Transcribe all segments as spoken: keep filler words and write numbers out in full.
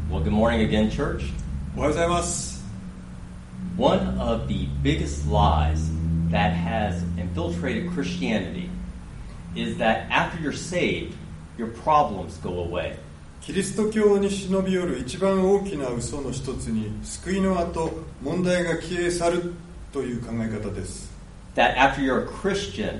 Well, good morning again, church. おはようございます。 One of the biggest lies that has infiltrated Christianity is that after you're saved, your problems go away. キリスト教に忍び寄る一番大きな嘘の一つに、救いの後、問題が消え去るという考え方です。 That after you're a Christian,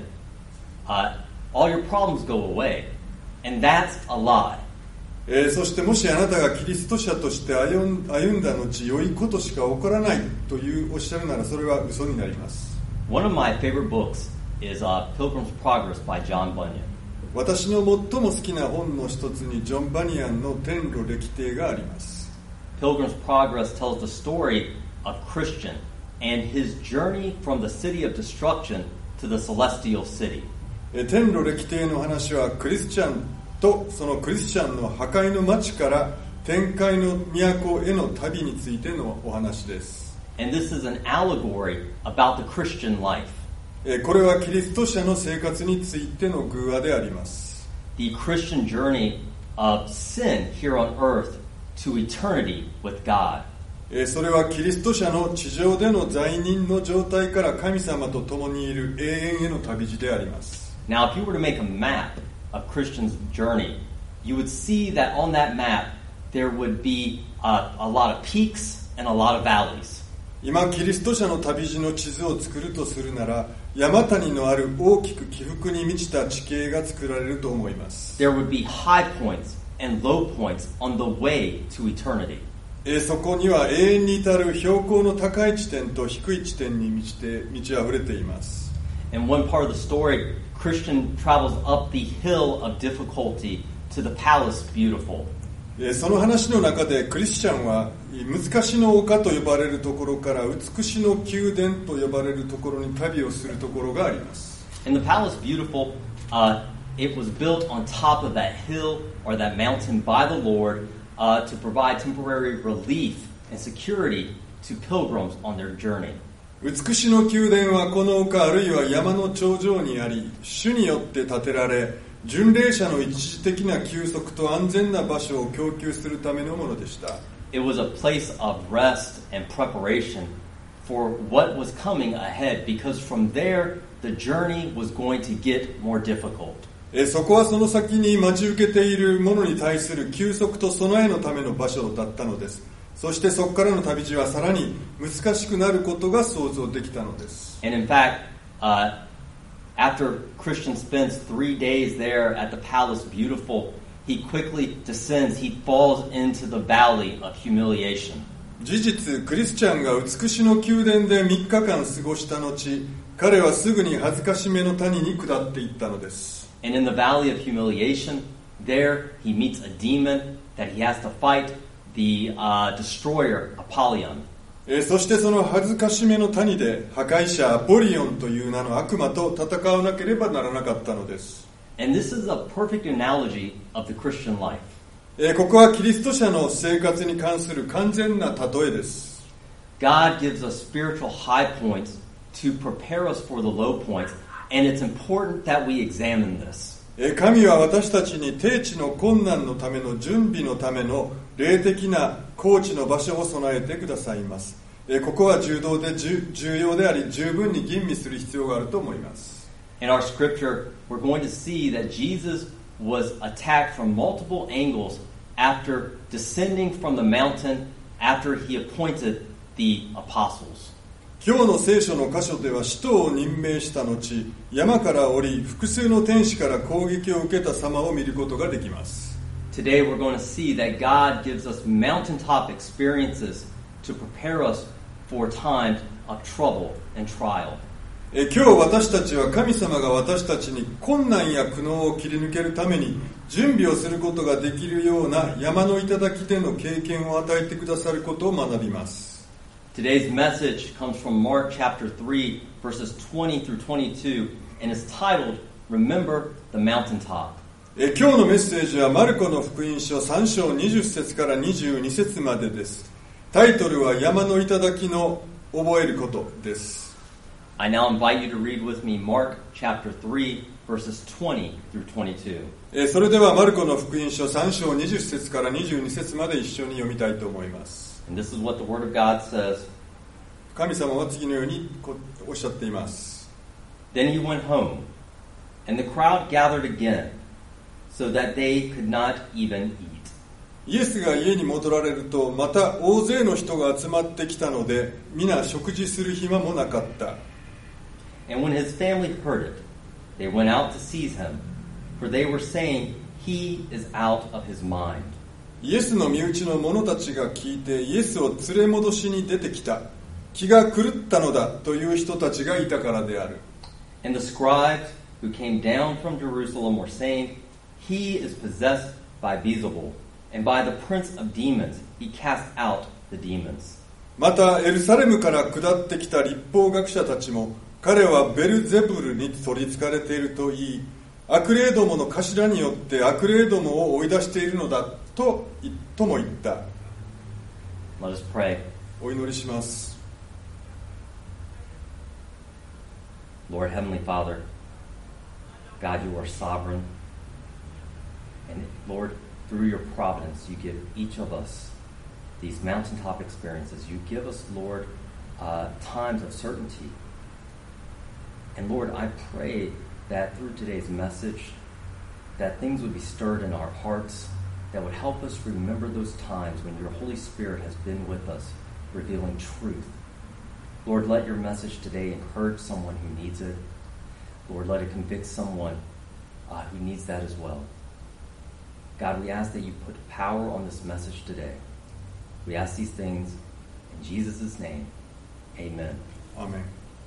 uh, all your problems go away. And that's a lie. えー、そしてもしあなたがキリスト者として歩ん、歩んだ後、良いことしか起こらないというおっしゃるなら、それは嘘になります。 One of my favorite books is uh, Pilgrim's Progress by John Bunyan. 私の最も好きな本の一つにジョン・バニアンの天路歴定があります。 Pilgrim's Progress tells the story of Christian and his journey from the city of destruction to the celestial city. えー、天路歴定の話はクリスチャンとそのクリスチャンの破壊の町から天界の都への旅についてのお話です。 And this is an allegory about the Christian life. これはキリスト者の生活についての寓話であります。 The Christian journey of sin here on earth to eternity with God. それはキリスト者の地上での罪人の状態から神様と共にいる永遠への旅路であります。 Now, if you were to make a map of Christian's journey, you would see that on that map there would be a, a lot of peaks and a lot of valleys. 今キリスト者の旅路の地図を作るとするなら、山谷のある大きく起伏に満ちた地形が作られると思います。 There would be high points and low points on the way to eternity. そこには永遠に至る標高の高い地点と低い地点に満ちて満ち溢れています。 In one part of the story, Christian travels up the hill of difficulty to the palace beautiful. その話の中でクリスチャンは難しの丘と呼ばれるところから美しの宮殿と呼ばれるところに旅をするところがあります。 In the palace beautiful, uh, it was built on top of that hill or that mountain by the Lord uh, to provide temporary relief and security to pilgrims on their journey. 美しの宮殿はこの丘あるいは山の頂上にあり、主によって建てられ、巡礼者の一時的な休息と安全な場所を供給するためのものでした。 It was a place of rest and preparation for what was coming ahead, because from there the journey was going to get more difficult. そこはその先に待ち受けているものに対する休息と備えのための場所だったのです。そしてそこからの旅路はさらに難しくなることが想像できたのです。 And in fact, uh, after Christian spends three days there at the palace beautiful, he quickly descends, he falls into the valley of humiliation. 事実、クリスチャンが美しの宮殿でみっかかん過ごした後、彼はすぐに恥ずかしめの谷に下っていったのです。 And in the valley of humiliation, there he meets a demon that he has to fight.The uh, destroyer Apollyon. そしてその恥ずかしめの谷で破壊者アポリオンという名の悪魔と戦わなければならなかったのです。 And this is a perfect analogy of the Christian life. ここはキリスト者の生活に関する完全な例えです。 God gives us spiritual high points to prepare us for the low points, and it's important that we examine this. 神は私たちに低地の困難のための準備のための霊的な高地の場所を備えてくださいます。ここは重要で重要であり、十分に吟味する必要があると思います。 In our scripture, we're going to see that Jesus was attacked from multiple angles after descending from the mountain after he appointed the apostles. 今日の聖書の箇所では使徒を任命した後、山から降り複数の天使から攻撃を受けた様を見ることができます。 Today we're going to see that God gives us mountaintop experiences to prepare us for times of trouble and trial. え今日私たちは神様が私たちに困難や苦悩を切り抜けるために準備をすることができるような山の頂での経験を与えてくださることを学びます。 Today's message comes from Mark chapter three, verses twenty through twenty-two, and is titled, Remember the Mountaintop. え今日のメッセージはマルコの福音書さん章にじゅっ節からにじゅうに節までです。タイトルは山の頂の覚えることです。 I now invite you to read with me Mark chapter three, verses twenty through twenty-two. えーそれではマルコの福音書さん章にじゅっ節からにじゅうに節まで一緒に読みたいと思います。 And this is what the Word of God says. 神様は次のようにこおっしゃっています。 Then he went home, and the crowd gathered again, so that they could not even eat. イエスが家に戻られるとまた大勢の人が集まってきたので皆食事する暇もなかった。 And when his family heard it, they went out to seize him, for they were saying, he is out of his mind. イエスの身内の者たちが聞いてイエスを連れ戻しに出てきた。気が狂ったのだという人たちがいたからである。 And the scribes who came down from Jerusalem were saying, he is possessed by Beelzebul, and by the prince of demons he cast out the demons. またエルサレムから下ってきた律法学者たちも彼はベルゼブルに取りつかれていると言い、悪霊どもの頭によって悪霊どもを追い出しているのだと、とも言った。 Let us pray. お祈りします。 Lord, Heavenly Father, God, you are sovereign. And Lord, through your providence, you give each of us these mountaintop experiences. You give us, Lord, uh, times of certainty. And Lord, I pray that through today's message, that things would be stirred in our hearts, that would help us remember those times when your Holy Spirit has been with us, revealing truth. Lord, let your message today encourage someone who needs it. Lord, let it convict someone uh, who needs that as well. God, we ask that you put power on this message today. We ask these things in Jesus' name. Amen. Amen.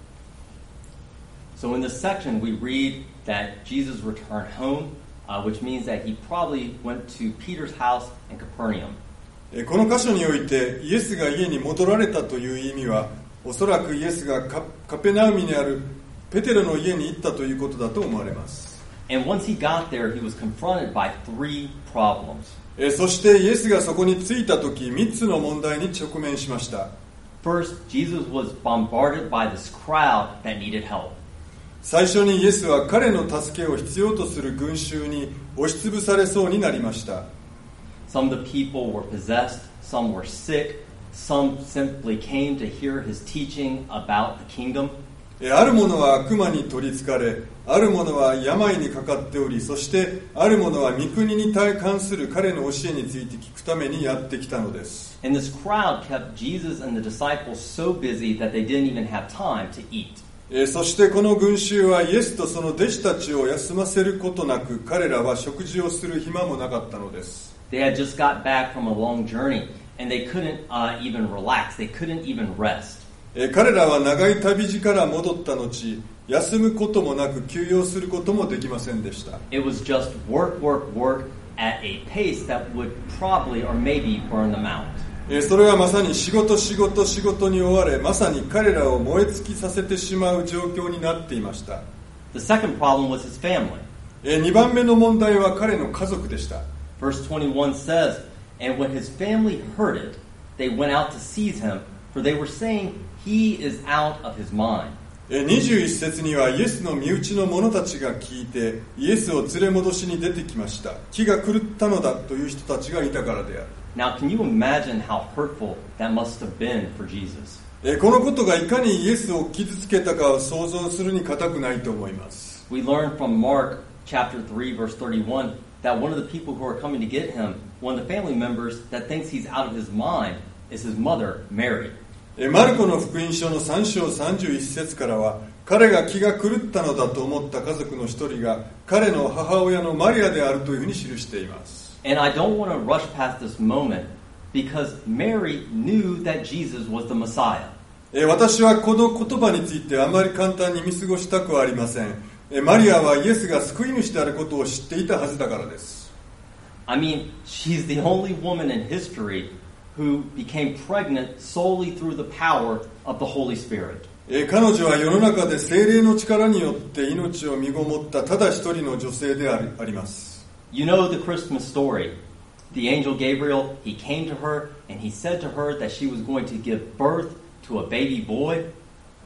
So in this section, we read that Jesus returned home, uh, which means that he probably went to Peter's house in Capernaum. この箇所においてイエスが家に戻られたという意味はおそらくイエスが カ, カペナウミにあるペテロの家に行ったということだと思われます。 And once he got there, he was confronted by three problems. そしてイエスがそこに着いた時みっつの問題に直面しました。 First, Jesus was bombarded by this crowd that needed help. 最初にイエスは彼の助けを必要とする群衆に押しつぶされそうになりました。 Some of the people were possessed, some were sick, some simply came to hear his teaching about the kingdom. ある者は悪魔に取りつかれ、ある者は病にかかっており、そしてある者は御国に関する彼の教えについて聞くためにやってきたのです。 And this crowd kept Jesus and the disciples so busy that they didn't even have time to eat. そしてこの群衆はイエスとその弟子たちを休ませることなく、彼らは食事をする暇もなかったのです。 They had just got back from a long journey, and they couldn't uh, even relax. They couldn't even rest. 彼らは長い旅路から戻った後、休むこともなく休養することもできませんでした。 It was just work, work, work at a pace that would probably or maybe burn them out. それはまさに仕事仕事仕事に追われ、まさに彼らを燃え尽きさせてしまう状況になっていました。 The second problem was his family. にばんめの問題は彼の家族でした。 Verse twenty-one says, And when his family heard it, they went out to seize him, for they were saying, He is out of his mind. にじゅういち節にはイエスの身内の者たちが聞いてイエスを連れ戻しに出てきました。気が狂ったのだという人たちがいたからである。 Now, can you imagine how hurtful that must have been for Jesus? このことがいかにイエスを傷つけたかを想像するに難くないと思います。 We learn from Mark chapter three, verse thirty-one, that one of the people who are coming to get him, one of the family members that thinks he's out of his mind, is his mother, Mary. マルコの福音書のさん章さんじゅういち節からは、彼が気が狂ったのだと思った家族の一人が彼の母親のマリアであるというふうに記しています。 And I don't want to rush past this moment because Mary knew that Jesus was the Messiah. 私はこの言葉についてあまり簡単に見過ごしたくはありません。マリアはイエスが救い主であることを知っていたはずだからです。 I mean, she's the only woman in history who became pregnant solely through the power of the Holy Spirit. 彼女は世の中で聖霊の力によって命を身ごもったただ一人の女性であります。 You know the Christmas story. The angel Gabriel, he came to her and he said to her that she was going to give birth to a baby boy.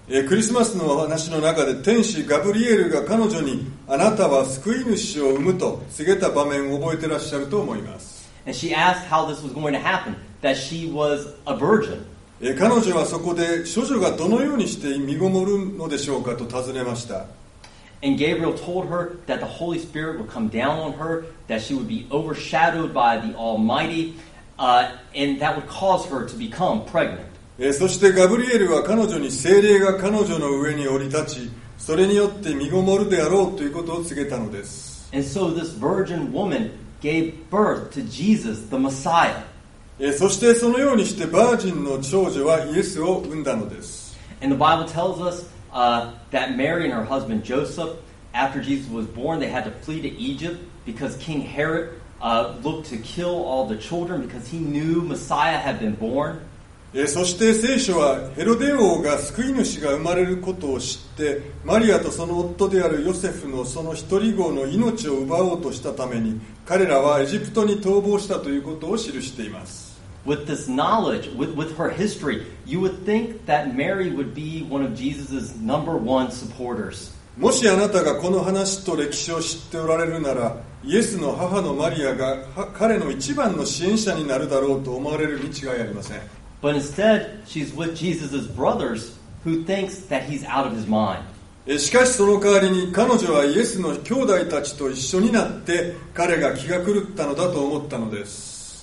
クリスマスのお話の中で天使ガブリエルが彼女にあなたは救い主を産むと告げた場面を覚えてらっしゃると思います。 And she asked how this was going to happen, that she was a virgin. 彼女はそこで処女がどのようにして身ごもるのでしょうかと尋ねました。 And Gabriel told her that the Holy Spirit would come down on her, that she would be overshadowed by the Almighty, uh, and that would cause her to become pregnant. そしてガブリエルは彼女に聖霊が彼女の上に降り立ち、それによって身ごもるであろうということを告げたのです。 And so this virgin woman gave birth to Jesus, the Messiah. そしてそのようにしてバージンの長女はイエスを産んだのです。 And the Bible tells us uh, that Mary and her husband Joseph, after Jesus was born, they had to flee to Egypt because King Herod uh, looked to kill all the children because he knew Messiah had been born. そして聖書はヘロデ王が救い主が生まれることを知ってマリアとその夫であるヨセフのその一人子の命を奪おうとしたために彼らはエジプトに逃亡したということを記しています。 With this knowledge, with, with her history, you would think that Mary would be one of Jesus' number one supporters. もしあなたがこの話と歴史を知っておられるならイエスの母のマリアが彼の一番の支援者になるだろうと思われるに違いありません。 But instead, she's with Jesus' brothers who thinks that he's out of his mind. しかしその代わりに彼女はイエスの兄弟たちと一緒になって彼が気が狂ったのだと思ったのです。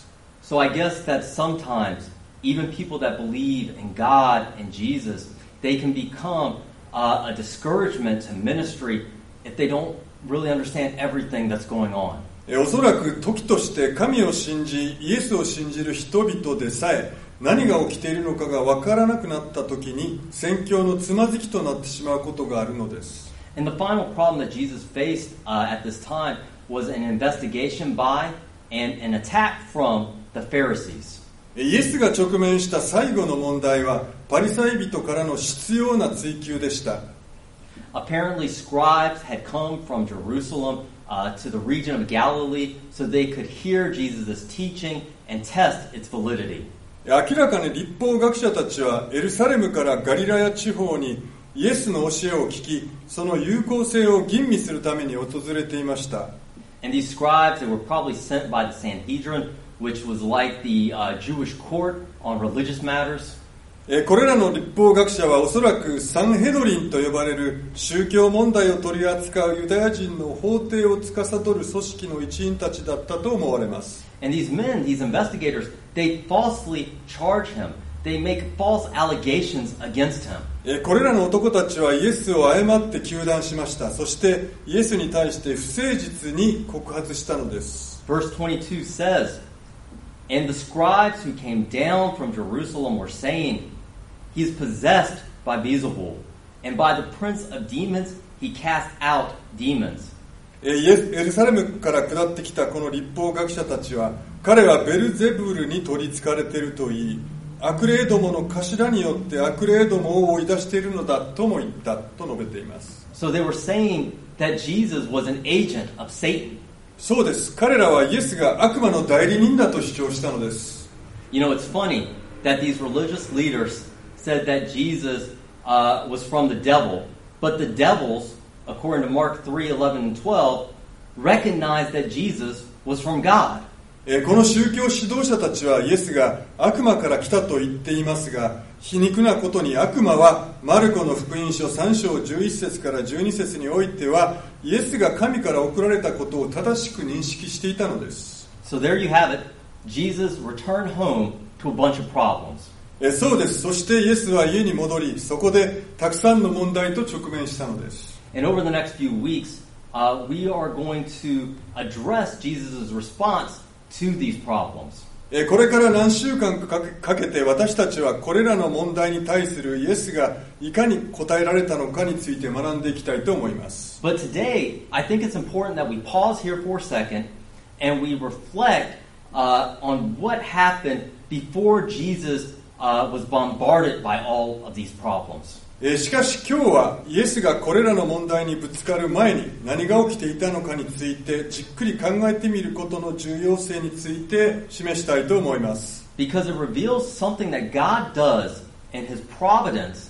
So I guess that sometimes even people that believe in God and Jesus, they can become uh, a discouragement to ministry if they don't really understand everything that's going on. おそらく時として神を信じイエスを信じる人々でさえ何が起きているのかが分からなくなった時に宣教のつまずきとなってしまうことがあるのです。 And the final problem that Jesus faced uh, at this time was an investigation by and an attack from the Pharisees. イエスが直面した最後の問題はパリサイ人からの執拗な追及でした。 Apparently, scribes had come from Jerusalem uh, to the region of Galilee so they could hear Jesus' teaching and test its validity. 明らかに律法学者たちはエルサレムからガリラヤ地方にイエスの教えを聞きその有効性を吟味するために訪れていました。 And these scribes, they were probably sent by the Sanhedrin, which was like the uh, Jewish court on religious matters. これらの律法学者はおそらくサンヘドリンと呼ばれる宗教問題を取り扱うユダヤ人の法廷を司る組織の一員たちだったと思われます。 And these men, these investigators, they falsely charge him. They make false allegations against him. これらの男たちはイエスを誤って糾弾しました。そしてイエスに対して不誠実に告発したのです。 Verse twenty-two says, And the scribes who came down from Jerusalem were saying, He is possessed by Beelzebul, and by the prince of demons he cast out demons. エルサレムから下ってきたこの律法学者たちは彼はベルゼブルに取りつかれていると言い悪霊どもの頭によって悪霊どもを追い出しているのだとも言ったと述べています。 So they were saying that Jesus was an agent of Satan. そうです。彼らはイエスが悪魔の代理人だと主張したのです。 You know, it's funny that these religious leaders said that Jesus uh, was from the devil, but the devils, according to Mark three, eleven, and twelve, recognized that Jesus was from God. この宗教指導者たちはイエスが悪魔から来たと言っていますが皮肉なことに悪魔はマルコの福音書さん章じゅういち節からじゅうに節においてはイエスが神から送られたことを正しく認識していたのです。 So there you have it. Jesus returned home to a bunch of problems. そうです。そしてイエスは家に戻りそこでたくさんの問題と直面したのです。 And over the next few weeks, uh, we are going to address Jesus' response to these problems. これから何週間かけて私たちはこれらの問題に対するイエスがいかに答えられたのかについて学んでいきたいと思います。 But today, I think it's important that we pause here for a second and we reflect uh, on what happened before Jesus uh, was bombarded by all of these problems. しかし今日はイエスがこれらの問題にぶつかる前に何が起きていたのかについてじっくり考えてみることの重要性について示したいと思います。 Because it reveals something that God does in His providence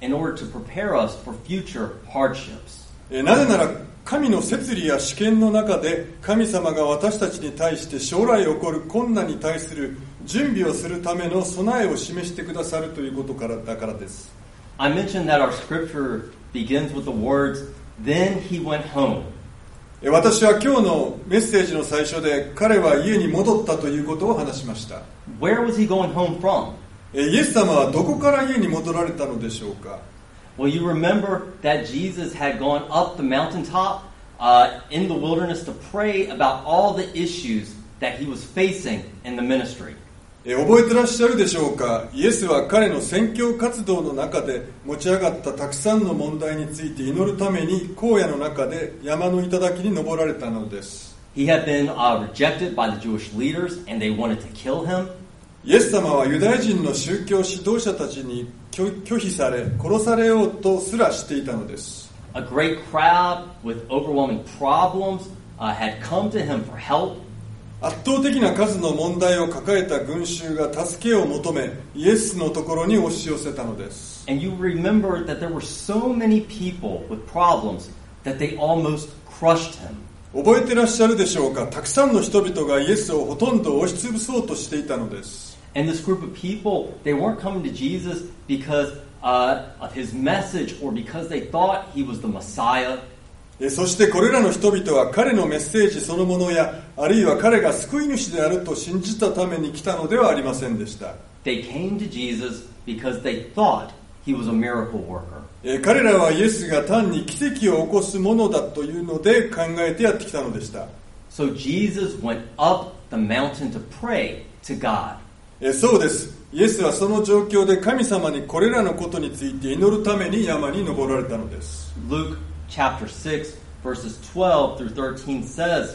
in order to prepare us for future hardships. なぜなら神の摂理や試験の中で神様が私たちに対して将来起こる困難に対する準備をするための備えを示してくださるということからだからです。 I mentioned that our scripture begins with the words, "Then he went home." 私は今日のメッセージの最初で彼は家に戻ったということを話しました。 Where was he going home from? イエス様はどこから家に戻られたのでしょうか。 Well, you remember that Jesus had gone up the mountaintop uh, in the wilderness to pray about all the issues that he was facing in the ministry. 覚えてらっしゃるでしょうか。イエスは彼の宣教活動の中で持ち上がったたくさんの問題について祈るために荒野の中で山の頂に登られたのです。 He had been uh, rejected by the Jewish leaders and they wanted to kill him. イエス様はユダヤ人の宗教指導者たちに拒否され殺されようとすらしていたのです。 A great crowd with overwhelming problems uh, had come to him for help. 圧倒的な数の問題を抱えた群衆が助けを求めイエスのところに押し寄せたのです。 And you remember that there were so many people with problems that they almost crushed him. 覚えてらっしゃるでしょうか。たくさんの人々がイエスをほとんど押しつぶそうとしていたのです。 And this group of people, they weren't coming to Jesus because uh, of his message or because they thought he was the Messiah. そしてこれらの人々は彼のメッセージそのものやあるいは彼が救い主であると信じたために来たのではありませんでした。 They came to Jesus because they thought he was a miracle worker. 彼らはイエスが単に奇跡を起こすものだというので考えてやってきたのでした。 So Jesus went up the mountain to pray to God. そうです。イエスはその状況で神様にこれらのことについて祈るために山に登られたのです。 Luke chapter six verses twelve through thirteen says,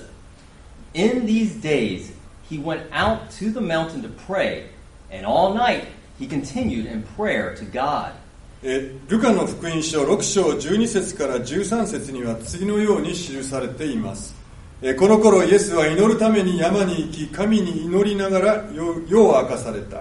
"In these days he went out to the mountain to pray, and all night he continued in prayer to God." ルカの福音書ろく章じゅうに節からじゅうさん節には次のように記されています。この頃イエスは祈るために山に行き神に祈りながら夜を明かされた。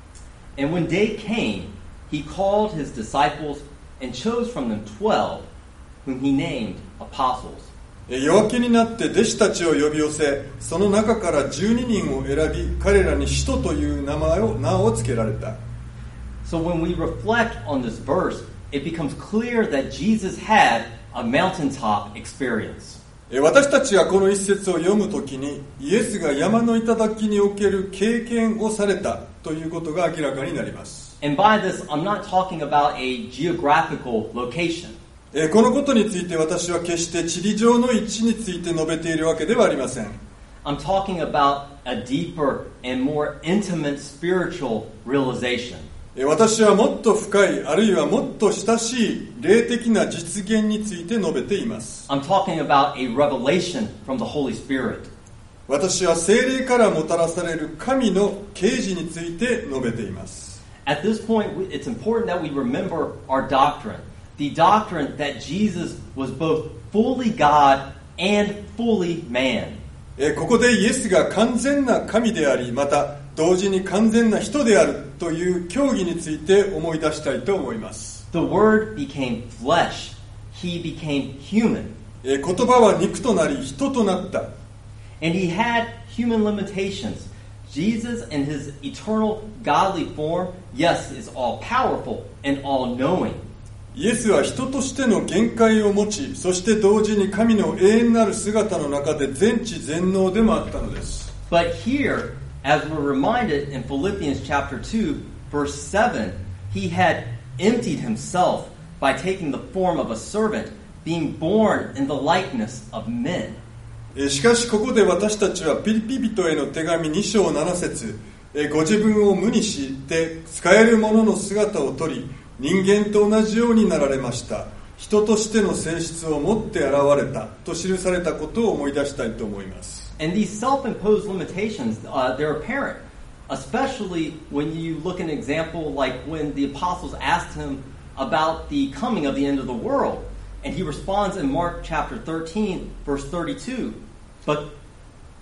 And when day came, he called his disciples and chose from them twelve, whom he named apostles. 夜明けになって弟子たちを呼び寄せその中からじゅうににんを選び彼らに使徒という名前を名を付けられた。 So when we reflect on this verse, it becomes clear that Jesus had a mountaintop experience. 私たちがこの一節を読むときにイエスが山の頂における経験をされたということが明らかになります。 And by this, I'm not talking about a geographical location. このことについて私は決して地理上の位置について述べているわけではありません。 I'm talking about a deeper and more intimate spiritual realization. 私はもっと深いあるいはもっと親しい霊的な実現について述べています。 I'm talking about a revelation from the Holy Spirit. 私は聖霊からもたらされる神の啓示について述べています。 At this point, it's important that we remember our doctrine. The doctrine that Jesus was both fully God and fully man. ここでイエスが完全な神でありまた同時に完全な人であるという教義について思い出したいと思います。 The Word became flesh. He became human. 言葉は肉となり人となった。 And he had human limitations. Jesus in his eternal godly form, yes, is all-powerful and all-knowing. イエスは人としての限界を持ち、そして同時に神の永遠なる姿の中で全知全能でもあったのです。 But here, as we're reminded in Philippians chapter two, verse seven, he had emptied himself by taking the form of a servant, being born in the likeness of men. しかしここで私たちはピリピ人への手紙に章なな節、ご自分を無にして使える者の姿をとり、人間と同じようになられました。人としての性質を持って現れたと記されたことを思い出したいと思います。 And these self-imposed limitations, uh, they're apparent, especially when you look at an example like when the apostles asked him about the coming of the end of the world. And he responds in Mark chapter thirteen, verse thirty-two. But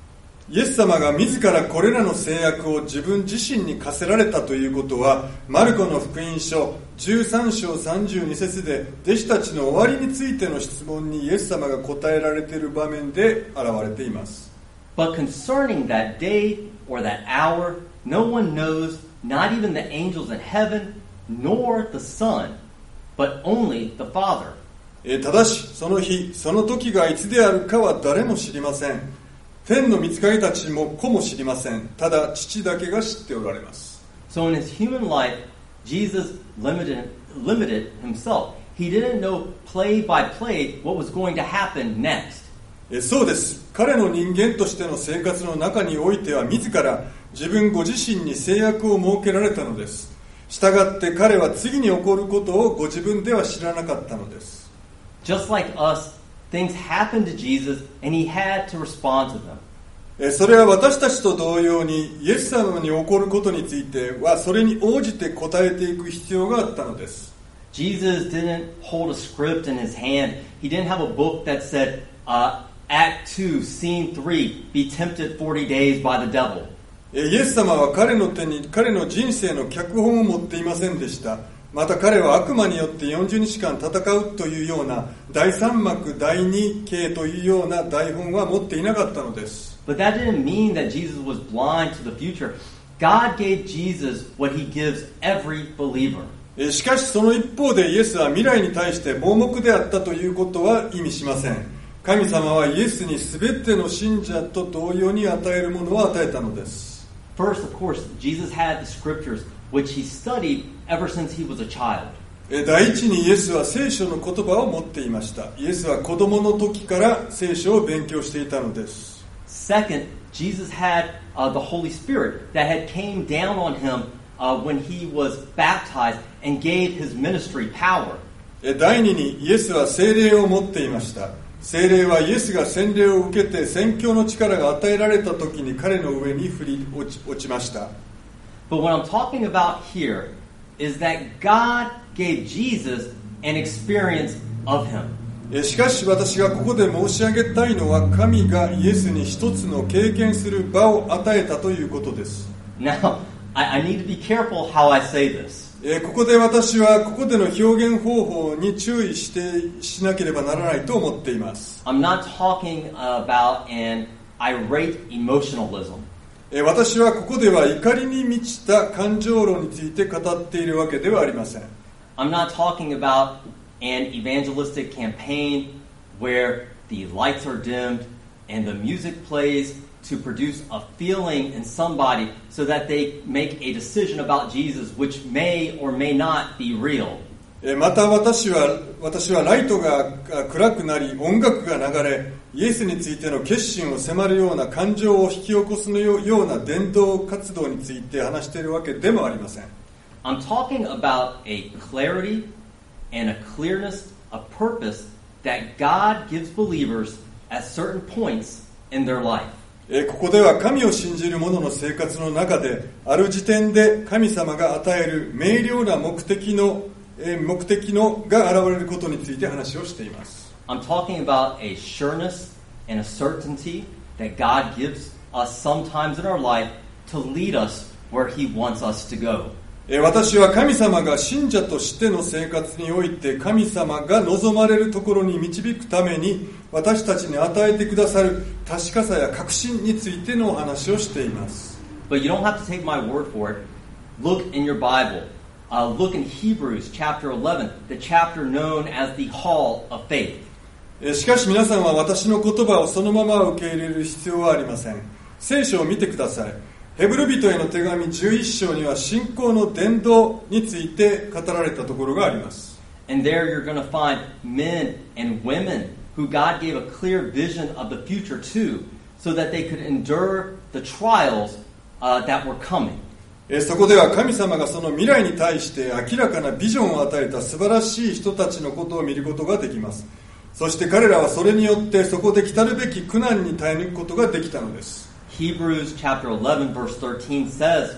イエス様が自らこれらの制約を自分自身に課せられたということは、マルコの福音書じゅうさん章さんじゅうに節で弟子たちの終わりについての質問にイエス様が答えられている場面で現れています。 But concerning that day or that hour, no one knows, not even the angels in heaven, nor the Son, but only the Father. ただし、その日、その時がいつであるかは誰も知りません。天の御使いたちも子も知りません。ただ父だけが知っておられます。 So in his human life, Jesus limited, limited himself. He didn't know play by play what was going to happen next. そうです。彼の人間としての生活の中においては自ら自分ご自身に制約を設けられたのです。したがって彼は次に起こることをご自分では知らなかったのです。 Just like us, things happened to Jesus and he had to respond to them. それは私たちと同様にイエス様に起こることについてはそれに応じて答えていく必要があったのです。 Jesus didn't hold a script in his hand. He didn't have a book that said, uh, Act two, Scene three, be tempted forty days by the devil. イエス様は彼の手に彼の人生の脚本を持っていませんでした。また彼は悪魔によってよんじゅうにちかん戦うというような第三幕第二形というような台本は持っていなかったのです。 But that didn't mean that Jesus was blind to the future. God gave Jesus what he gives every believer. しかしその一方でイエスは未来に対して盲目であったということは意味しません。神様はイエスに全ての信者と同様に与えるものを与えたのです。 First, of course, Jesus had the scriptures which he studied ever since he was a child. 第一にイエスは聖書の言葉を持っていました。イエスは子供の時から聖書を勉強していたのです。 Second, Jesus had uh, the Holy Spirit that had came down on him uh, when he was baptized and gave his ministry power. 第二にイエスは聖霊を持っていました。聖霊はイエスが洗礼を受けて宣教の力が与えられた時に彼の上に降り落ち、落ちました。 But what I'm talking about here is that God gave Jesus an experience of him. しかし私がここで申し上げたいのは神がイエスに一つの経験する場を与えたということです。 Now, I, I need to be careful how I say this. ここで私はここでの表現方法に注意してしなければならないと思っています。 I'm not talking about an irate emotionalism. 私はここでは怒りに満ちた感情論について語っているわけではありません。 I'm not talking about an evangelistic campaign where the lights are dimmed and the music plays to produce a feeling in somebody so that they make a decision about Jesus which may or may not be real. また私は私はライトが暗くなり音楽が流れイエスについての決心を迫るような感情を引き起こすような伝道活動について話しているわけでもありません。 I'm talking about a clarity and a clearness of purpose that God gives believers at certain points in their life. ここでは神を信じる者の生活の中である時点で神様が与える明瞭な目的の目的のが現れることについて話をしています。 I'm talking about a sureness and a certainty that God gives us sometimes in our life to lead us where He wants us to go. 私は神様が信者としての生活において神様が望まれるところに導くために私たちに与えてくださる確かさや確信についてのお話をしています。 But you don't have to take my word for it. Look in your Bible. Uh, look in Hebrews chapter eleven, the chapter known as the Hall of Faith. しかし皆さんは私の言葉をそのまま受け入れる必要はありません。聖書を見てください。ヘブル人への手紙じゅういっ章には信仰の伝道について語られたところがあります。 And there you're going to find men and women who God gave a clear vision of the future to so that they could endure the trials uh, that were coming. そこでは神様がその未来に対して明らかなビジョンを与えた素晴らしい人たちのことを見ることができます。そして彼らはそれによってそこで来たるべき苦難に耐え抜くことができたのです。 Hebrews chapter eleven verse thirteen says,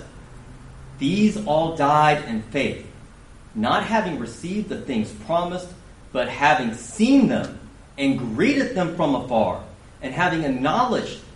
These all died in faith, not having received the things promised, but having seen them and greeted them from afar, and having acknowledged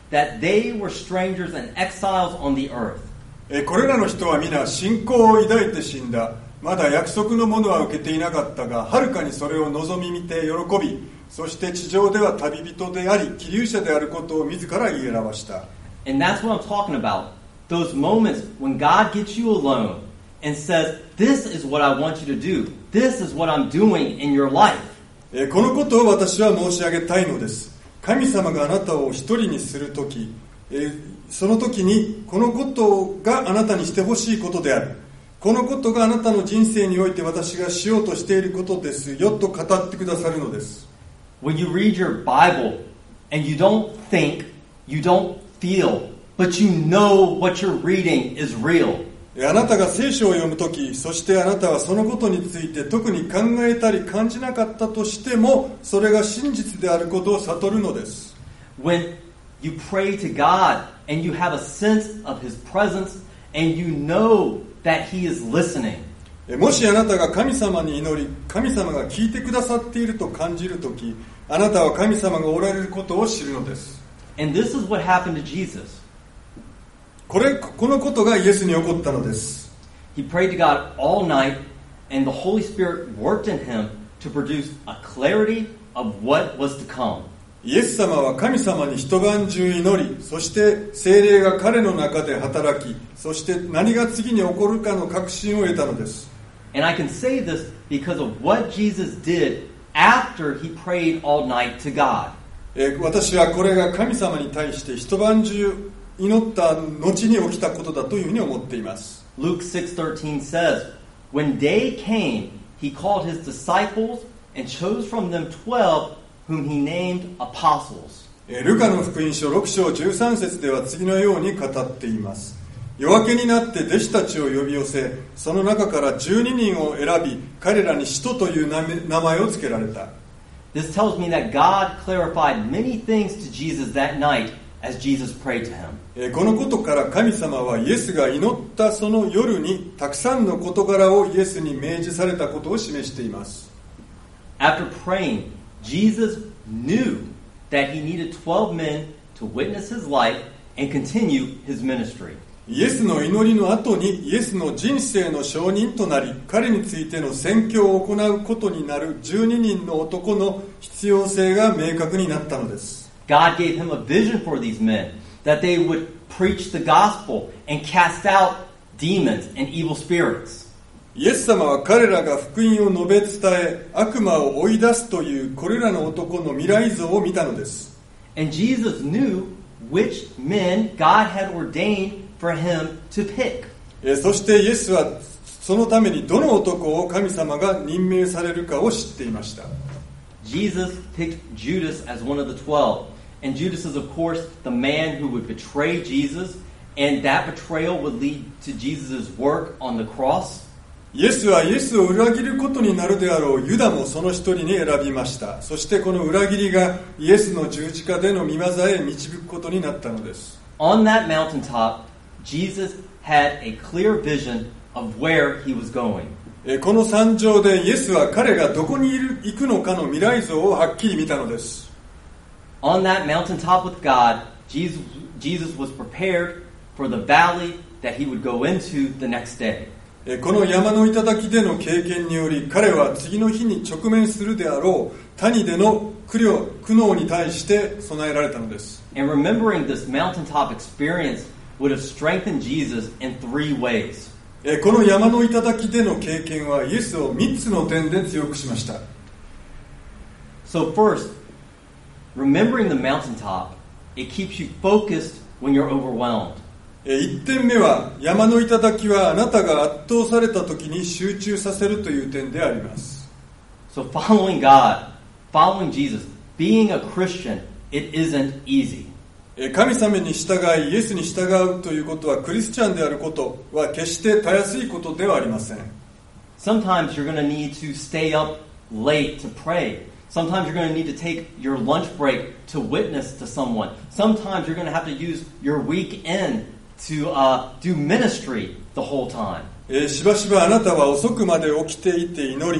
that they were strangers and exiles on the earth. これらの人は皆信仰を抱いて死んだ。まだ約束のものは受けていなかったが、はるかにそれを望み見て喜び、そして地上では旅人であり、寄留者であることを自ら言い表した。 And that's what I'm talking about. Those moments when God gets you alone and says, this is what I want you to do. This is what I'm doing in your life. このことを私は申し上げたいのです。神様があなたを一人にするとき、その時にこのことがあなたにしてほしいことである。このことがあなたの人生において私がしようとしていることですよと語ってくださるのです。 When you read your Bible and you don't think, you don't feel, but you know what you're reading is real. あなたが聖書を読むとき、そしてあなたはそのことについて特に考えたり感じなかったとしても、それが真実であることを悟るのです。 When you pray to God and you have a sense of His presence and you know that He is listening. もしあなたが神様に祈り、神様が聞いてくださっていると感じるとき、あなたは神様がおられることを知るのです。 And this is what happened to Jesus. これ、このことがイエスに起こったのです。 He prayed to God all night and the Holy Spirit worked in him to produce a clarity of what was to come. イエス様は神様に一晩中祈り、そして聖霊が彼の中で働き、そして何が次に起こるかの確信を得たのです。 And I can say this because of what Jesus did after he prayed all night to God. 私はこれが神様に対して一晩中祈った後に起きたことだというふうに思っています。 Luke six thirteen says, When day came, he called his disciples and chose from them twelve whom he named apostles. ルカの福音書ろく章じゅうさん節では次のように語っています。夜明けになって弟子たちを呼び寄せ、その中からじゅうににんを選び、彼らに使徒という名前を付けられた。 This tells me that God clarified many things to Jesus that night as Jesus prayed to him. このことから神様はイエスが祈ったその夜にたくさんの事柄をイエスに明示されたことを示しています。 After praying, Jesus knew that he needed twelve men to witness his life and continue his ministry. イエスの祈りの後にイエスの人生の証人となり、彼についての宣教を行うことになるじゅうににんの男の必要性が明確になったのです。 God gave him a vision for these men, that they would preach the gospel and cast out demons and evil spirits. イエス様は彼らが福音を述べ伝え、悪魔を追い出すというこれらの男の未来像を見たのです。 And Jesus knew which men God had ordained for him to pick. そしてイエスはそのためにどの男を神様が任命されるかを知っていました。 Jesus picked Judas as one of the twelve. And Judas is, of course, the man who would betray Jesus, and that betrayal would lead to Jesus' work on the cross. イエスはイエスを裏切ることになるであろうユダもその一人に選びました。そしてこの裏切りがイエスの十字架での御業へ導くことになったのです。 On that mountaintop, Jesus had a clear vision of where he was going. この山上でイエスは彼がどこにいる行くのかの未来像をはっきり見たのです。 On that mountaintop with God, Jesus, Jesus was prepared for the valley that he would go into the next day. この山の頂での経験により、彼は次の日に直面するであろう谷での苦慮、苦悩に対して備えられたのです。 And remembering this mountaintop experience would have strengthened Jesus in three ways. この山の頂での経験はイエスを三つの点で強くしました。 So first, remembering the mountaintop, it keeps you focused when you're overwhelmed. 一点目は山の頂はあなたが圧倒された時に集中させるという点であります。 So following God, following Jesus, being a Christian, it isn't easy. 神様に従いイエスに従うということはクリスチャンであることは決してたやすいことではありません。 Sometimes you're going to need to stay up late to pray.Sometimes you're going to need to take your lunch break to witness to someone. Sometimes you're going to have to use your weekend to uh, do ministry the whole time. しばしばあなたは遅くまで起きていて祈り、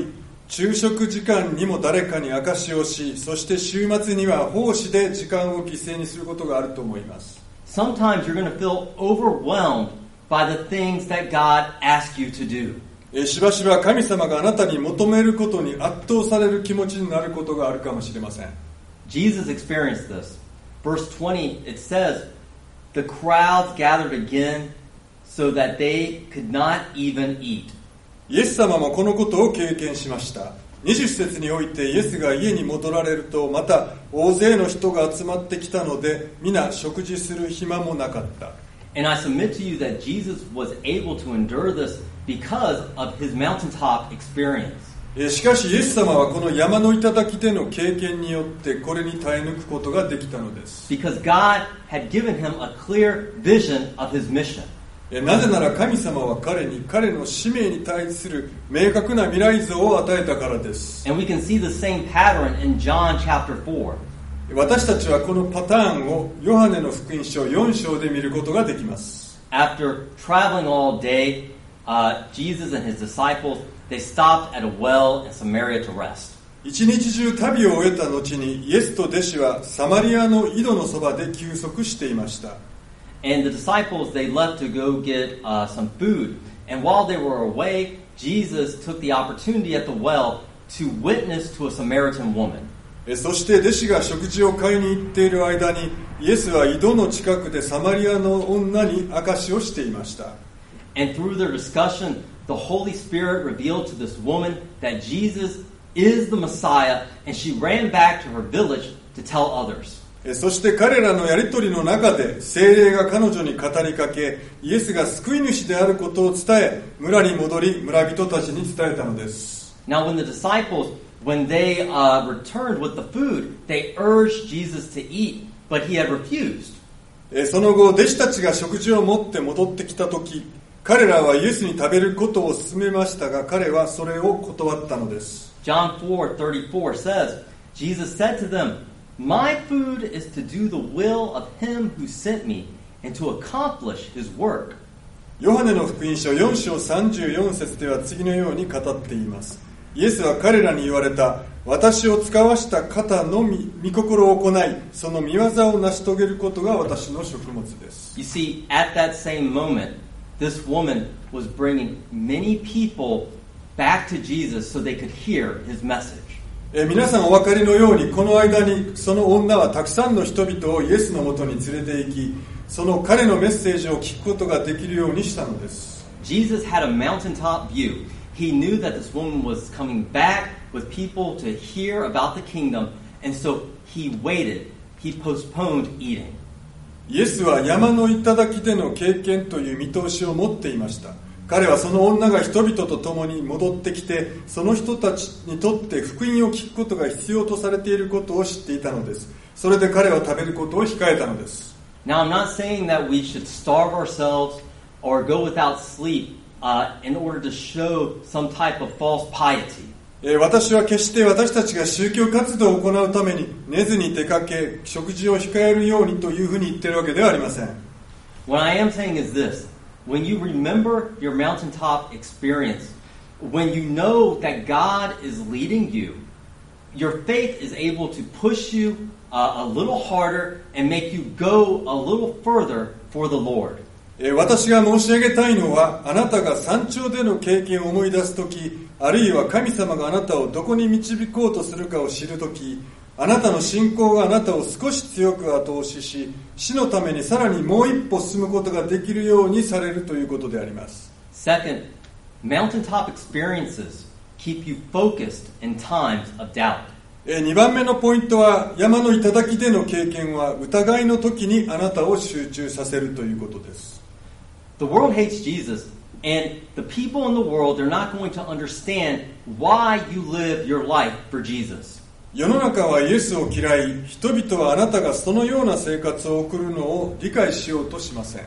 昼食時間にも誰かに証しをし、そして週末には奉仕で時間を犠牲にすることがあると思います。 Sometimes you're going to feel overwhelmed by the things that God asks you to do. しばしば神様があなたに求めることに圧倒される気持ちになることがあるかもしれません。 Jesus experienced this. Verse twenty, it says, the crowds gathered again so that they could not even eat. イエス様もこのことを経験しました。にじゅっ節においてイエスが家に戻られると、また大勢の人が集まってきたので、皆食事する暇もなかった。 And I submit to you that Jesus was able to endure this because of his mountaintop experience. しかしイエス様はこの山の頂での経験によってこれに耐え抜くことができたのです。 Because God had given him a clear vision of his mission. なぜなら神様は彼に彼の使命に対する明確な未来像を与えたからです。 And we can see the same pattern in John chapter four. 私たちはこのパターンをヨハネの福音書よん章で見ることができます。 After traveling all day, uh, Jesus and his disciples, they stopped at a well in Samaria to rest. 一日中旅を終えた後にイエスと弟子はサマリアの井戸のそばで休息していました。 And the disciples, they left to go get uh, some food. And while they were away, Jesus took the opportunity at the well to witness to a Samaritan woman. そして弟子が食事を買いに行っている間にイエスは井戸の近くでサマリアの女に証しをしていました。 And through their discussion, the Holy Spirit revealed to this woman that Jesus is the Messiah, and she ran back to her village to tell others. そして彼らのやりとりの中で聖霊が彼女に語りかけ、イエスが救い主であることを伝え、村に戻り村人たちに伝えたのです。 Now when the disciples, when they uh, returned with the food, they urged Jesus to eat, but he had refused. その後弟子たちが食事を持って戻ってきたとき、彼らはイエスに食べることを勧めましたが、彼はそれを断ったのです。 John four thirty-four says, Jesus said to them,My food is to do the will of him who sent me and to accomplish his work. ヨハネの福音書よん章さんじゅうよん節では次のように語っています。イエスは彼らに言われた。私を使わした方のみ御心を行い、その御業を成し遂げることが私の食物です。 You see, at that same moment, this woman was bringing many people back to Jesus so they could hear his message. え皆さんお分かりのように、この間にその女はたくさんの人々をイエスのもとに連れて行き、その彼のメッセージを聞くことができるようにしたのです。 Jesus had a mountaintop view. He knew that this woman was coming back with people to hear about the kingdom, and so he waited. He postponed eating. イエスは山の頂での経験という見通しを持っていました。彼はその女が人々と共に戻ってきて、その人たちにとって福音を聞くことが必要とされていることを知っていたのです。それで彼は食べることを控えたのです。 Now, I'm not saying that we should starve ourselves or go without sleep uh, in order to show some type of false piety. 私は決して私たちが宗教活動を行うために寝ずに出かけ、食事を控えるようにというふうに言っているわけではありません。 What I am saying is this.When you remember your mountaintop experience, when you know that God is leading you, your faith is able to push you uh, a little harder and make you go a little further for the Lord. 私が申し上げたいのは、あなたが山頂での経験を思い出すとき、あるいは神様があなたをどこに導こうとするかを知るとき、あなたの信仰があなたを少し強く後押しし、死のためにさらにもう一歩進むことができるようにされるということであります。 Second, mountaintop experiences keep you focused in times of doubt. にばんめのポイントは、山の頂での経験は疑いの時にあなたを集中させるということです。 The world hates Jesus, and the people in the world, they're not going to understand why you live your life for Jesus. 世の中はイエスを嫌い、人々はあなたがそのような生活を送るのを理解しようとしません。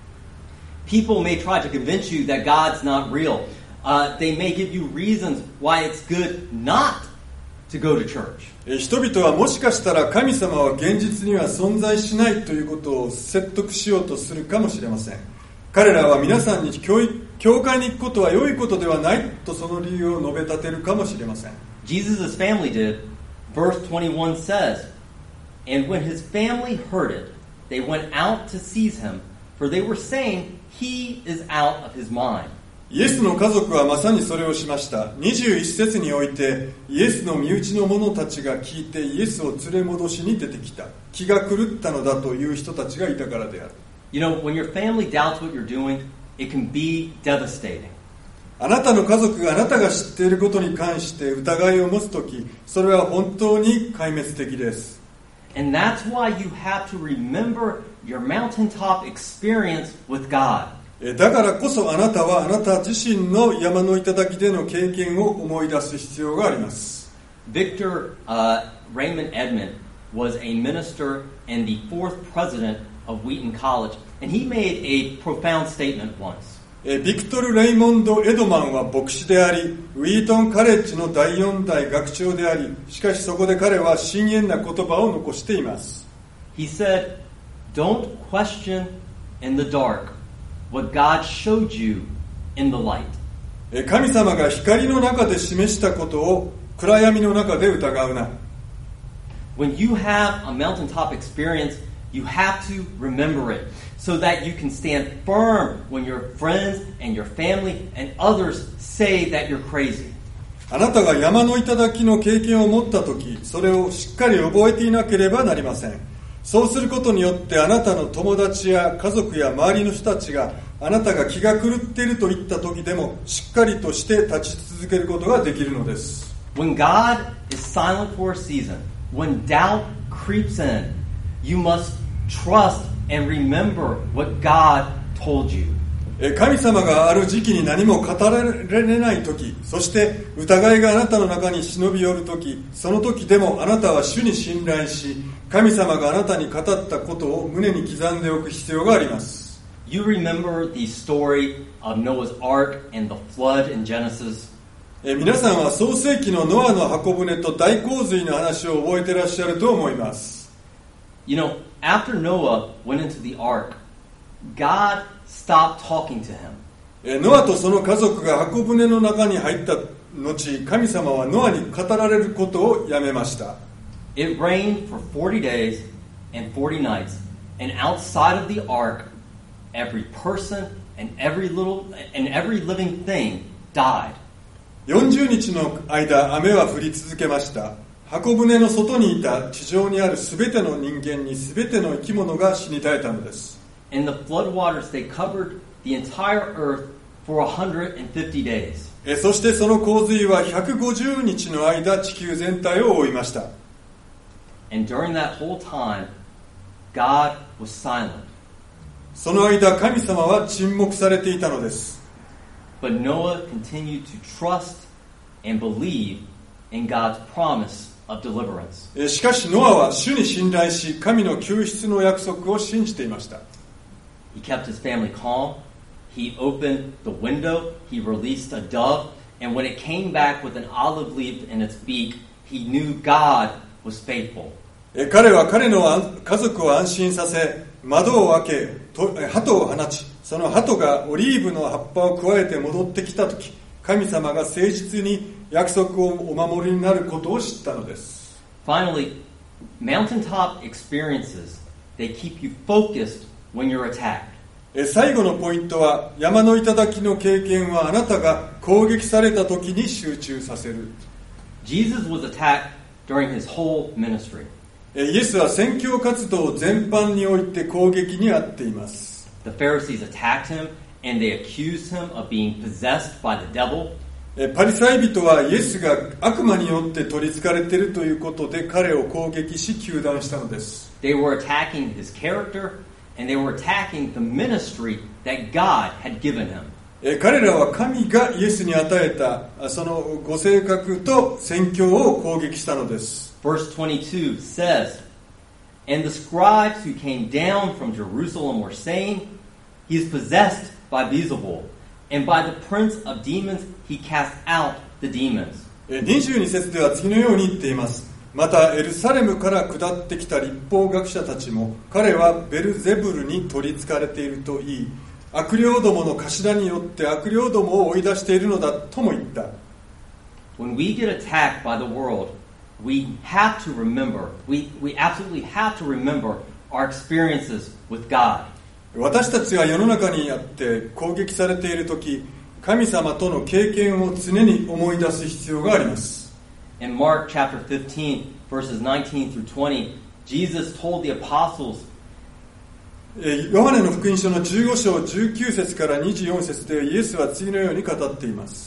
People may try to convince you that God's not real. Uh, they may give you reasons why it's good not to go to church. 人々はもしかしたら神様は現実には存在しないということを説得しようとするかもしれません。 彼らは皆さんに教育教会に行くことは良いことではないとその理由を述べ立てるかもしれません。 Jesus' family did. Verse twenty-one says, And when his family heard it, they went out to seize him, for they were saying, He is out of his mind. イエスの家族はまさにそれをしました。にじゅういち節において、イエスの身内の者たちが聞いてイエスを連れ戻しに出てきた。気が狂ったのだという人たちがいたからである。 You know, when your family doubts what you're doing, it can be devastating. あなたの家族があなたが知っていることに関して疑いを持つとき、それは本当に壊滅的です。 And that's why you have to remember your mountaintop experience with God. だからこそあなたはあなた自身の山の頂での経験を思い出す必要があります。 Victor uh, Raymond Edmond was a minister and the fourth president of Wheaton College, and he made a profound statement once. ビクトル・レイモンド・エドマンは牧師であり、ウィートン・カレッジのだいよん代学長であり、しかしそこで彼は深遠な言葉を残しています。 He said, Don't question in the dark what God showed you in the light. 神様が光の中で示したことを暗闇の中で疑うな。 When you have a mountaintop experience, you have to remember it so that you can stand firm when your friends and your family and others say that you're crazy. あなたが山の頂の経験を持ったとき、それをしっかり覚えていなければなりません。そうすることによってあなたの友達や家族や周りの人たちがあなたが気が狂っていると言ったときでもしっかりとして立ち続けることができるのです。 When God is silent for a season, when doubt creeps in, you must trust and remember what God told you. 神様がある時期に何も語られないとき、そして疑いがあなたの中に忍び寄るとき、その時でもあなたは主に信頼し、神様があなたに語ったことを胸に刻んでおく必要があります。 You remember the story of Noah's Ark and the flood in Genesis? 皆さんは創世記のノアの箱舟と大洪水の話を覚えていらっしゃると思います。 You know, after Noah went into the ark, God stopped talking to him. ノアとその家族が箱舟の中に入った後、神様はノアに語られることをやめました。 It rained for forty days and forty nights, and outside of the ark, every person and every little and every living thing died. よんじゅうにちの間、雨は降り続けました。箱舟の外にいた地上にあるすべての人間にすべての生き物が死に絶えたのです。 And the flood waters, they covered the entire earth for one hundred fifty days. そしてその洪水はひゃくごじゅうにちの間、地球全体を覆いました。 And during that whole time, God was silent. その間、神様は沈黙されていたのです。 But Noah continued to trust and believe in God's promise of deliverance. しかしノアは主に信頼し、神の救出の約束を信じていました。 He kept his family calm. He opened the window. He released a dove. And when it came back with an olive leaf in its beak, he knew God was faithful. 彼は彼の家族を安心させ、窓を開け、鳩を放ち、その鳩がオリーブの葉っぱをくわえて戻ってきたとき、神様が誠実に約束をお守りになることを知ったのです。 Finally, mountaintop experiences, they keep you focused when you're attacked. 最後のポイントは、山の頂の経験はあなたが攻撃されたときに集中させる。 Jesus was attacked during his whole ministry. イエスは宣教活動全般において攻撃にあっています。 The Pharisees attacked him and they accused him of being possessed by the devil. パリサイ人はイエスが悪魔によって取り憑かれているということで彼を攻撃し糾弾したのです。 They were attacking his character and they were attacking the ministry that God had given him. 彼らは神がイエスに与えたそのご性格と宣教を攻撃したのです。 Verse twenty-two says, And the scribes who came down from Jerusalem were saying, He is possessed by Beelzebul, and by the prince of demons he cast out the demons. にじゅうに節では次のように言っています。またエルサレムから下ってきた律法学者たちも彼はベルゼブルに取り憑かれていると言い、 悪霊どもの頭によって悪霊どもを追い出しているのだとも言った。 When we get attacked by the world, we have to remember, we, we absolutely have to remember our experiences with God. 私たちが世の中にあって攻撃されているとき、神様との経験を常に思い出す必要があります。 In Mark chapter fifteen, verses nineteen through twenty, Jesus told the apostles, ヨハネの福音書のじゅうご章じゅうきゅう節からにじゅうよん節でイエスは次のように語っています。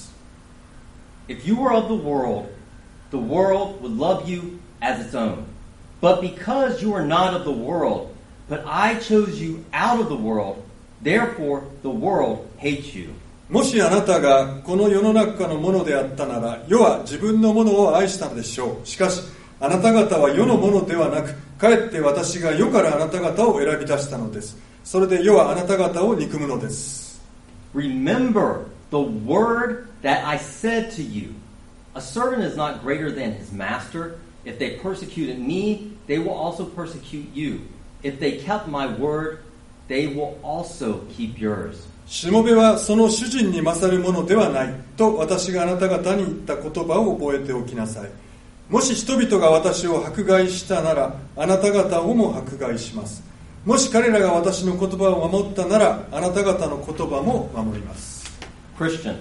If you were of the world, the world would love you as its own. But because you are not of the world, but I chose you out of the world, therefore the world hates you. もしあなたがこの世の中のものであったなら、世は自分のものを愛したのでしょう。しかし、あなた方は世のものではなく、かえって私が世からあなた方を選び出したのです。それで世はあなた方を憎むのです。 Remember the word that I said to you. A servant is not greater than his master. If they persecuted me, they will also persecute you. If they kept my word, they will also keep yours. しもべはその主人に勝るものではないと私があなた方に言った言葉を覚えておきなさい。もし人々が私を迫害したなら、あなた方をも迫害します。もし彼らが私の言葉を守ったなら、あなた方の言葉も守ります。 Christian,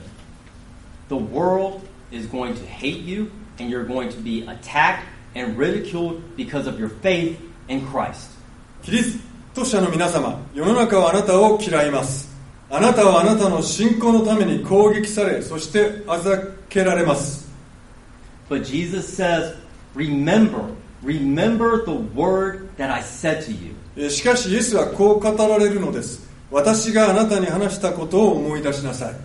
the world is going to hate you, and you're going to be attacked and ridiculed because of your faith in Christ. キリスト者の皆様、世の中はあなたを嫌います。あなたはあなたの信仰のために攻撃され、そしてあざけられます。 But Jesus says, remember, remember the word that I said to you. しかしイエスはこう語られるのです。私があなたに話したことを思い出しなさい。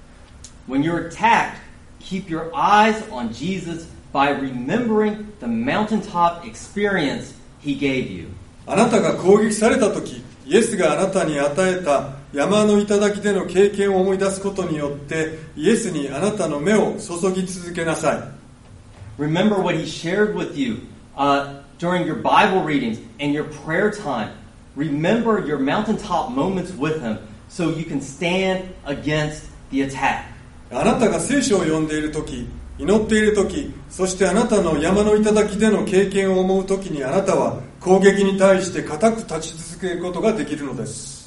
When you're attacked, keep your eyes on Jesus by remembering the mountaintop experience He gave you. あなたが攻撃されたとき、イエスがあなたに与えた山の頂での経験を思い出すことによって、イエスにあなたの目を注ぎ続けなさい。 Remember what He shared with you uh, during your Bible readings and your prayer time. Remember your mountaintop moments with Him so you can stand against the attack. あなたが聖書を読んでいるとき、祈っているとき、そしてあなたの山の頂での経験を思うときにあなたは攻撃に対して固く立ち続けることができるのです。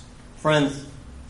Friends,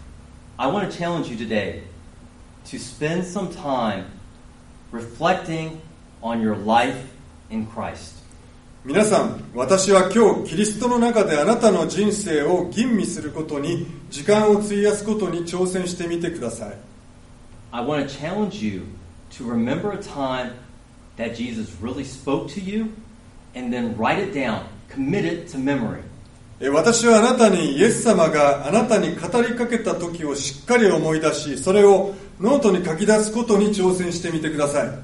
I want to challenge you today to spend some time reflecting on your life in Christ. 皆さん、私は今日キリストの中であなたの人生を吟味することに、時間を費やすことに挑戦してみてください。 I want to challenge you to remember a time that Jesus really spoke to you and then write it down, commit it to memory. 私はあなたにイエス様があなたに語りかけた時をしっかり思い出し、それをノートに書き出すことに挑戦してみてください。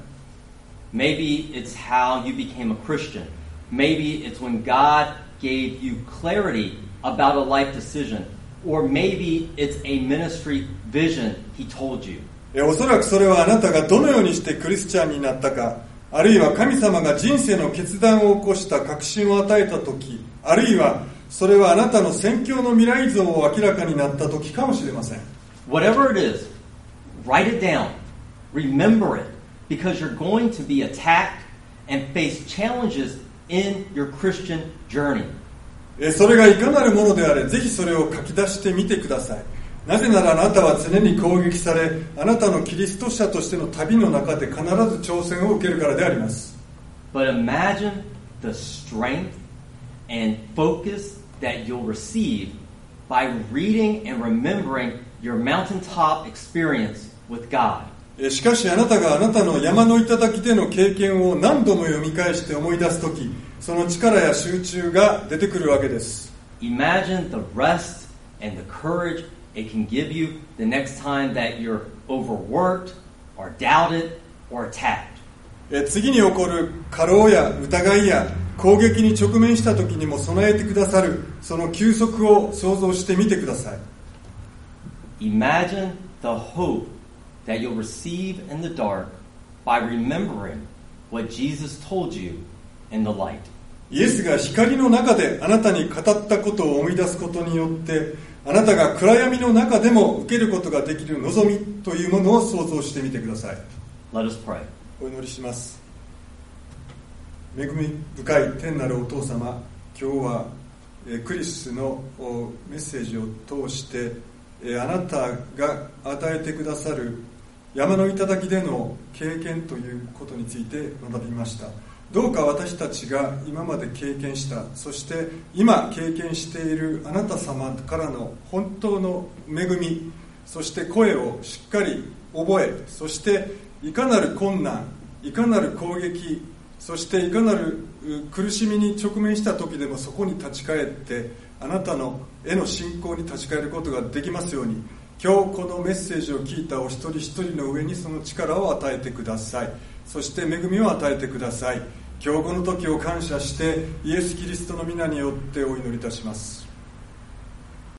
Maybe it's how you became a Christian. Maybe it's when God gave you clarity about a life decision. Or maybe it's a ministry vision He told you. おそらくそれはあなたがどのようにしてクリスチャンになったか、あるいは神様が人生の決断を起こした確信を与えた時、あるいはそれはあなたの宣教の未来像を明らかになった時かもしれません。 Whatever it is, write it down. Remember it, because you're going to be attacked and face challenges in your Christian journey. それがいかなるものであれ、ぜひそれを書き出してみてください。なぜならあなたは常に攻撃され、あなたのキリスト者としての旅の中で必ず挑戦を受けるからであります。 But imagine the strength and focus that you'll receive by reading and remembering your mountaintop experience with God. しかしあなたがあなたの山の頂での経験を何度も読み返して思い出すとき、その力や集中が出てくるわけです。 Imagine the rest and the courage it can give you the next time that you're overworked or doubted or attacked. 次に起こる過労や疑いや攻撃に直面した時にも備えてくださるその休息を想像してみてください。 Imagine the hope that you'll receive in the dark by remembering what Jesus told you in the light. イエスが光の中であなたに語ったことを思い出すことによって、 あなたが暗闇の中でも受けることができる望みというものを想像してみてください。 Let us pray. お祈りします。恵み深い天なるお父様、今日はクリスのメッセージを通してあなたが与えてくださる山の頂での経験ということについて学びました。どうか私たちが今まで経験した、そして今経験しているあなた様からの本当の恵み、そして声をしっかり覚え、そしていかなる困難、いかなる攻撃、そしていかなる苦しみに直面した時でもそこに立ち返ってあなたのへの信仰に立ち返ることができますように、今日このメッセージを聞いたお一人一人の上にその力を与えてください。そして恵みを与えてください。今日この時を感謝してイエス・キリストの皆によってお祈りいたします。